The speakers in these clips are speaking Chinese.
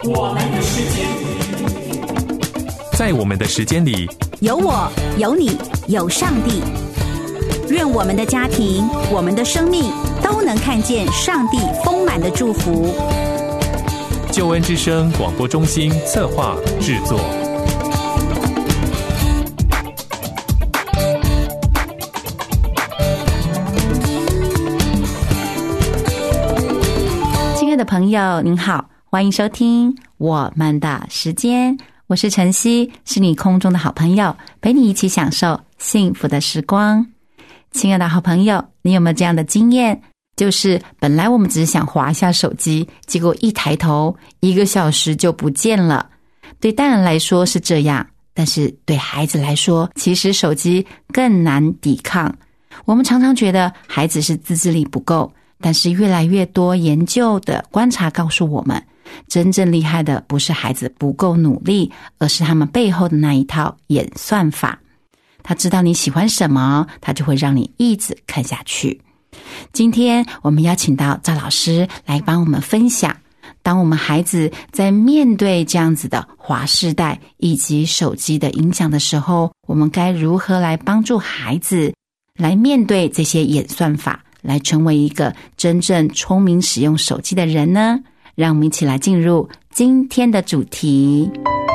我们的时间， 在我们的时间里， 有我，有你，有上帝。愿我们的家庭，我们的生命都能看见上帝丰满的祝福。 救恩之声广播中心策划制作。 亲爱的朋友您好，欢迎收听我们的时间，我是晨曦，是你空中的好朋友，陪你一起享受幸福的时光。亲爱的好朋友，你有没有这样的经验，就是本来我们只是想滑一下手机，结果一抬头1个小时就不见了。对大人来说是这样，但是对孩子来说，其实手机更难抵抗。我们常常觉得孩子是自制力不够，但是越来越多研究的观察告诉我们，真正厉害的不是孩子不够努力，而是他们背后的那一套演算法。他知道你喜欢什么，他就会让你一直看下去。今天我们邀请到赵老师来帮我们分享，当我们孩子在面对这样子的滑世代以及手机的影响的时候，我们该如何来帮助孩子来面对这些演算法，来成为一个真正聪明使用手机的人呢？让我们一起来进入今天的主题。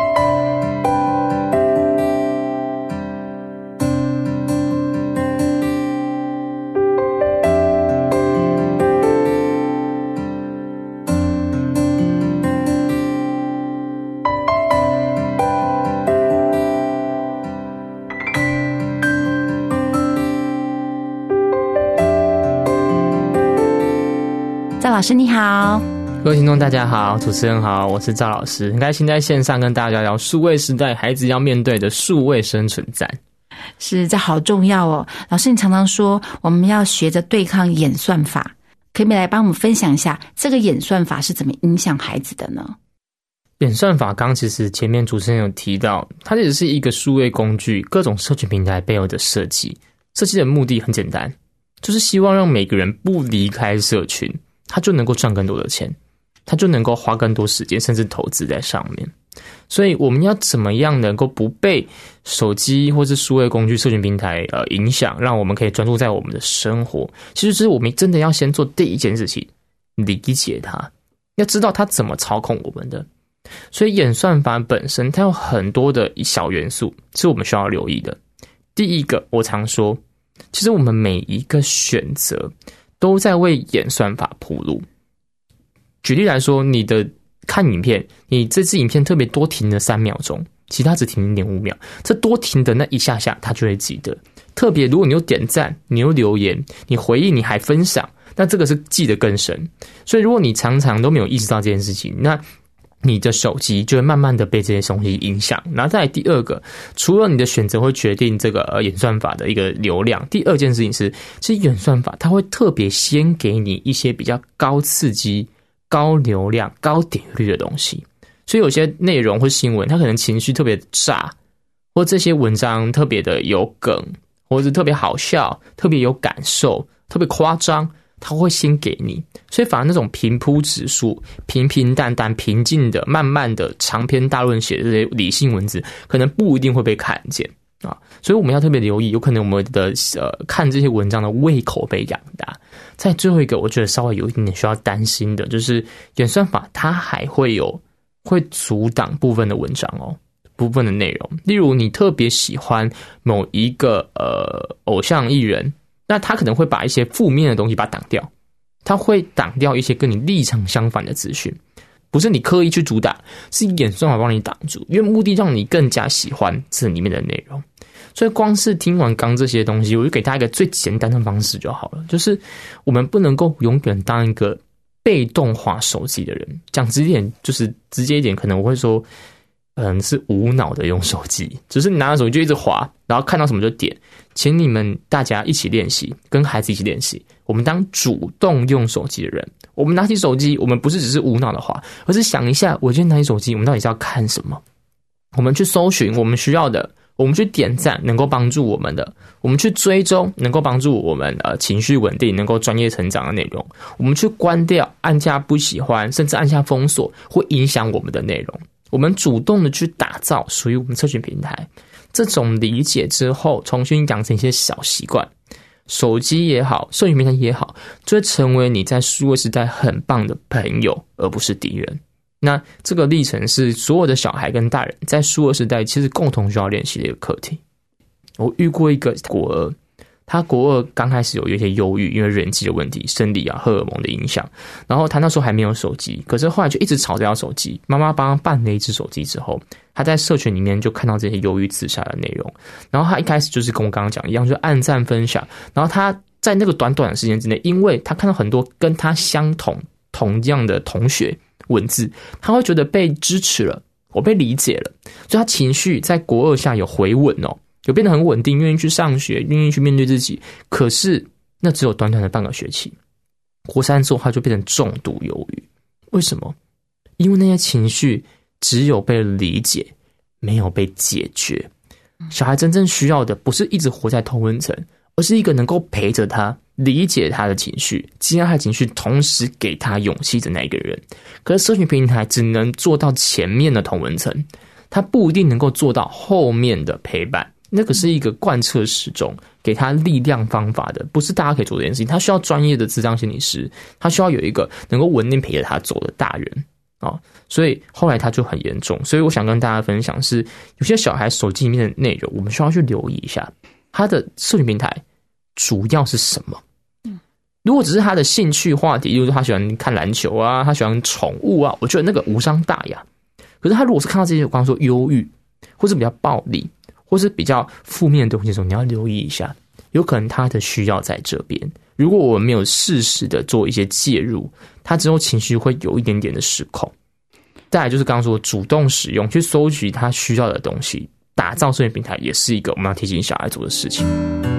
赵老师你好。 各位听众大家好，主持人好，我是赵老师，很开心在线上跟大家聊数位时代孩子要面对的数位生存战。 是，这好重要哦。老师你常常说我们要学着对抗演算法，可以来帮我们分享一下这个演算法是怎么影响孩子的呢？ 演算法刚其实前面主持人有提到，它只是一个数位工具，各种社群平台背后的设计的目的很简单，就是希望让每个人不离开社群，他就能够赚更多的钱，他就能够花更多时间甚至投资在上面。所以我们要怎么样能够不被手机或是数位工具社群平台影响，让我们可以专注在我们的生活，其实是我们真的要先做第一件事情，理解它，要知道它怎么操控我们的。所以演算法本身它有很多的小元素是我们需要留意的。第一个，我常说其实我们每一个选择都在为演算法铺路。举例来说，你的看影片，你这支影片特别多停了3秒钟，其他只停 0.5 秒，这多停的那一下下它就会记得。特别如果你有点赞，你有留言，你回应，你还分享，那这个是记得更深。所以如果你常常都没有意识到这件事情，那你的手机就会慢慢的被这些东西影响。然后再来第二个，除了你的选择会决定这个演算法的一个流量，第二件事情是，其实演算法它会特别先给你一些比较高刺激、高流量、高点阅率的东西。所以有些内容或新闻它可能情绪特别炸，或这些文章特别的有梗，或者是特别好笑、特别有感受、特别夸张，它会先给你。所以反而那种平铺指数、平平淡淡、平静的、慢慢的长篇大论写的这些理性文字，可能不一定会被看见啊。所以我们要特别留意，有可能我们的看这些文章的胃口被养大。再最后一个，我觉得稍微有一点点需要担心的，就是演算法它还会阻挡部分的文章哦，部分的内容。例如你特别喜欢某一个偶像艺人，那他可能会把一些负面的东西把它挡掉，他会挡掉一些跟你立场相反的资讯，不是你刻意去主打，是演算法帮你挡住，因为目的让你更加喜欢这里面的内容。所以光是听完刚这些东西，我就给大家一个最简单的方式就好了，就是我们不能够永远当一个被动滑手机的人。讲直接一点，就是直接一点，可能我会说是无脑的用手机，只是你拿着手机就一直滑，然后看到什么就点。请你们大家一起练习，跟孩子一起练习，我们当主动用手机的人。我们拿起手机，我们不是只是无脑的滑，而是想一下，我今天拿起手机，我们到底是要看什么？我们去搜寻我们需要的， 我们去点赞能够帮助我们的，我们去追踪能够帮助我们情绪稳定、能够专业成长的内容，我们去关掉、按下不喜欢，甚至按下封锁会影响我们的内容。我们主动的去打造属于我们社群平台，这种理解之后，重新养成一些小习惯，手机也好，社群平台也好，就会成为你在数位时代很棒的朋友，而不是敌人。那这个历程是所有的小孩跟大人在数位时代其实共同需要练习的一个课题。我遇过一个国二，他国二刚开始有一些忧郁，因为人际的问题、生理荷尔蒙的影响，然后他那时候还没有手机，可是后来就一直吵着要手机。妈妈帮他办了一只手机之后，他在社群里面就看到这些忧郁自杀的内容，然后他一开始就是跟我刚刚讲一样，就按赞分享，然后他在那个短短的时间之内，因为他看到很多跟他相同样的同学文字，他会觉得被支持了，我被理解了，所以他情绪在国二下有回稳哦，有变得很稳定，愿意去上学，愿意去面对自己。可是那只有短短的半个学期，国三之后他就变成重度忧郁。为什么？因为那些情绪只有被理解，没有被解决。小孩真正需要的不是一直活在同温层，而是一个能够陪着他、理解他的情绪、接纳他的情绪，同时给他勇气的那一个人。可是社群平台只能做到前面的同温层，他不一定能够做到后面的陪伴。那个是一个贯彻始终、给他力量方法的，不是大家可以做这件事情。他需要专业的諮商心理师，他需要有一个能够稳定陪着他走的大人啊。所以后来他就很严重。所以我想跟大家分享是，有些小孩手机里面的内容，我们需要去留意一下，他的社群平台主要是什么。如果只是他的兴趣话题，例如说他喜欢看篮球啊，他喜欢宠物啊，我觉得那个无伤大雅。可是他如果是看到这些我刚刚说忧郁，或是比较暴力，或是比较负面的东西的时候，你要留意一下，有可能他的需要在这边。如果我们没有适时的做一些介入，他之后情绪会有一点点的失控。再来就是刚刚说主动使用，去搜集他需要的东西，打造社群平台也是一个我们要提醒小孩做的事情。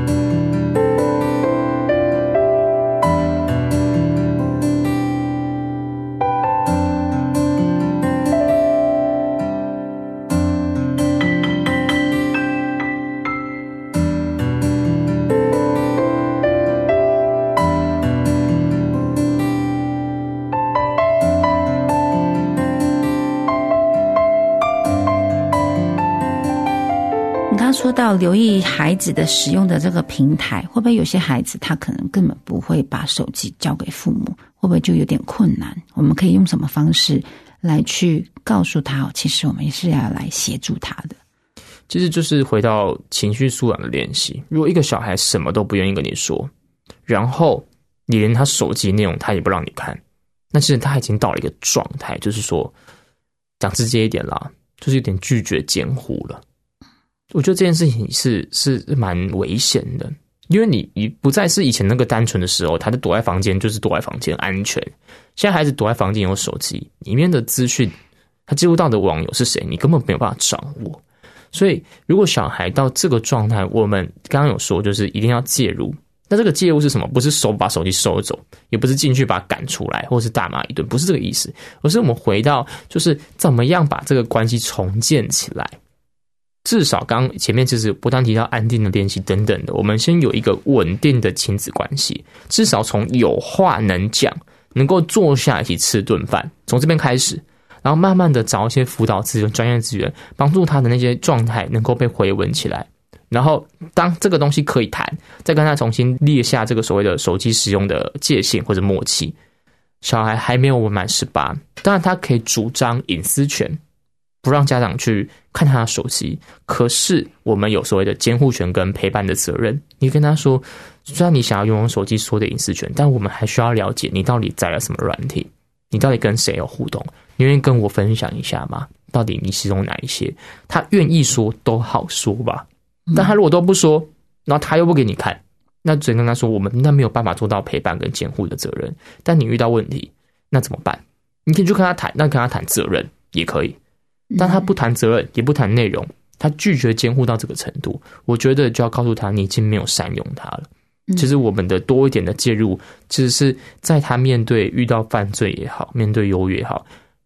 说到留意孩子的使用的这个平台，会不会有些孩子他可能根本不会把手机交给父母，会不会就有点困难？我们可以用什么方式来去告诉他，其实我们也是要来协助他的？ 其实就是回到情绪素养的练习。如果一个小孩什么都不愿意跟你说，然后你连他手机内容他也不让你看，那其实他已经到了一个状态，就是说讲直接一点啦，就是有点拒绝监护了。我觉得这件事情是蛮危险的，因为你不再是以前那个单纯的时候，他就躲在房间就是躲在房间安全。现在孩子躲在房间有手机，里面的资讯他接触到的网友是谁，你根本没有办法掌握。所以如果小孩到这个状态，我们刚刚有说就是一定要介入。那这个介入是什么？不是把手机收走，也不是进去把他赶出来，或是大骂一顿，不是这个意思，而是我们回到就是怎么样把这个关系重建起来。至少刚前面就是不断提到安定的练习等等的，我们先有一个稳定的亲子关系，至少从有话能讲，能够坐下一起吃顿饭，从这边开始，然后慢慢的找一些辅导资源、专业资源，帮助他的那些状态能够被回稳起来。然后当这个东西可以谈，再跟他重新列下这个所谓的手机使用的界限或者默契。小孩还没有完满18，当然他可以主张隐私权，不让家长去看他的手机，可是我们有所谓的监护权跟陪伴的责任。你跟他说，虽然你想要拥有手机所有的隐私权，但我们还需要了解你到底载了什么软体，你到底跟谁有互动，你愿意跟我分享一下吗？到底你使用哪一些？他愿意说都好说吧，但他如果都不说，然后他又不给你看，那只能跟他说，我们那没有办法做到陪伴跟监护的责任。但你遇到问题，那怎么办？你可以去跟他谈，那跟他谈责任也可以。但他不谈责任，也不谈内容，他拒绝监护到这个程度，我觉得就要告诉他，你已经没有善用他了。其实我们的多一点的介入，其实是在他面对遇到犯罪也好，面对忧郁也好，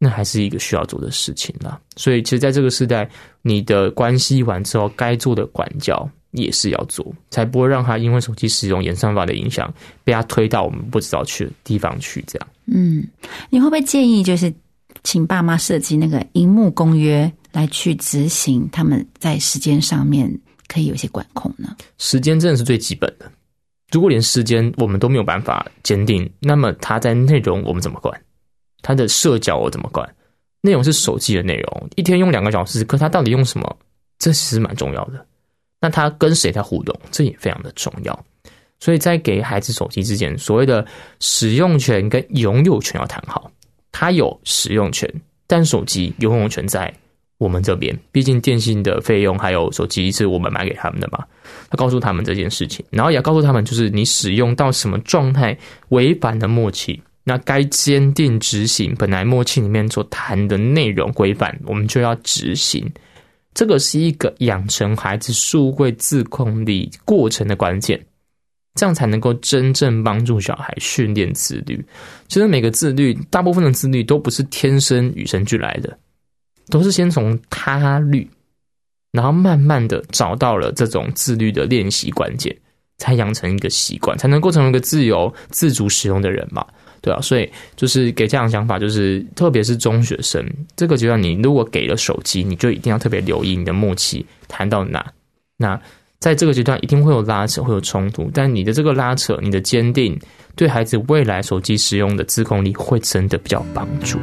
那还是一个需要做的事情啦。所以其实在这个时代，你的关系完之后该做的管教也是要做，才不会让他因为手机使用演算法的影响被他推到我们不知道去的地方去这样。 你会不会建议就是请爸妈设计那个萤幕公约来去执行他们在时间上面可以有一些管控呢？时间真的是最基本的，如果连时间我们都没有办法坚定，那么他在内容我们怎么管？他的社交我怎么管？内容是手机的内容，一天用2个小时，可他到底用什么？这其实蛮重要的。那他跟谁在互动？这也非常的重要。所以在给孩子手机之前，所谓的使用权跟拥有权要谈好。他有使用权，但手机拥有权在我们这边，毕竟电信的费用还有手机是我们买给他们的嘛。要告诉他们这件事情，然后也要告诉他们，就是你使用到什么状态违反了默契，那该坚定执行本来默契里面所谈的内容规范，我们就要执行。这个是一个养成孩子数位自控力过程的关键，这样才能够真正帮助小孩训练自律。其实每个自律，大部分的自律都不是天生与生俱来的，都是先从他律，然后慢慢的找到了这种自律的练习关键，才养成一个习惯，才能够成为一个自由自主使用的人嘛。对啊，所以就是给家长想法，就是特别是中学生这个阶段，你如果给了手机，你就一定要特别留意你的默契谈到哪。那在这个阶段一定会有拉扯，会有冲突，但你的这个拉扯，你的坚定，对孩子未来手机使用的自控力会真的比较有帮助。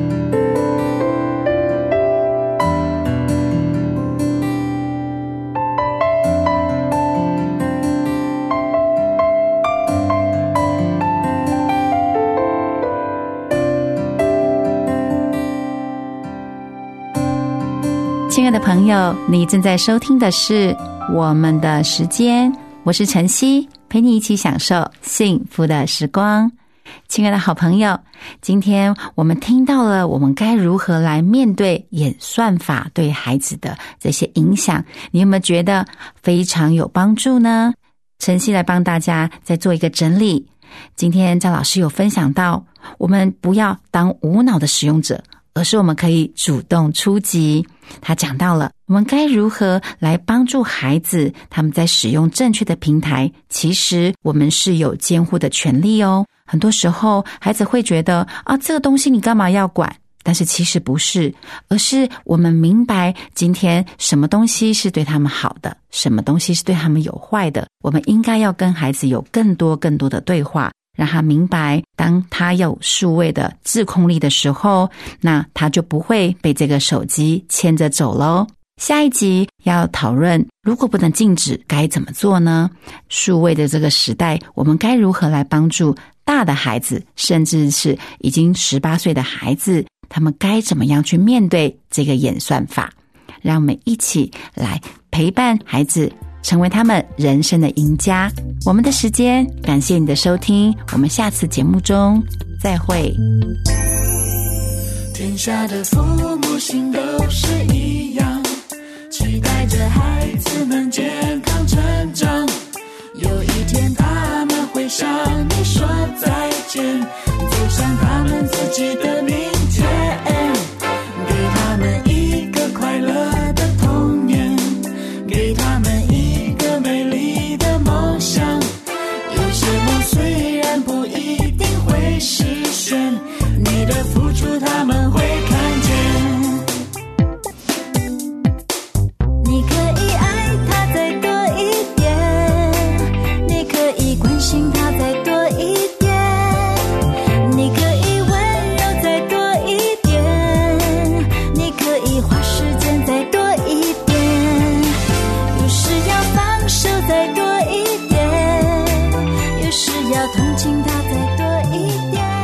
亲爱的朋友，你正在收听的是我们的时间，我是晨曦，陪你一起享受幸福的时光。亲爱的好朋友，今天我们听到了我们该如何来面对演算法对孩子的这些影响，你有没有觉得非常有帮助呢？晨曦来帮大家再做一个整理。今天赵老师有分享到，我们不要当无脑的使用者，而是我们可以主动出击。他讲到了我们该如何来帮助孩子，他们在使用正确的平台，其实我们是有监护的权利哦。很多时候孩子会觉得这个东西你干嘛要管，但是其实不是，而是我们明白今天什么东西是对他们好的，什么东西是对他们有坏的，我们应该要跟孩子有更多的对话，让他明白当他有数位的自控力的时候，那他就不会被这个手机牵着走咯。下一集要讨论，如果不能禁止该怎么做呢？数位的这个时代，我们该如何来帮助大的孩子，甚至是已经18岁的孩子，他们该怎么样去面对这个演算法？让我们一起来陪伴孩子，成为他们人生的赢家。我们的时间，感谢你的收听，我们下次节目中再会。 天下的父母心都是一样，期待着孩子能健康成长，有一天他们会向你说再见，走向他们自己的明天，给他们一个快乐的童年，给他们一个美丽的梦想。有些梦虽然不一定会实现，你的付出他们会看见。你可以爱他再多一点，你可以关心他再多一点，你可以温柔再多一点，你可以花时间再多一点，有时要放手再多一点，有时要同情他再多一点。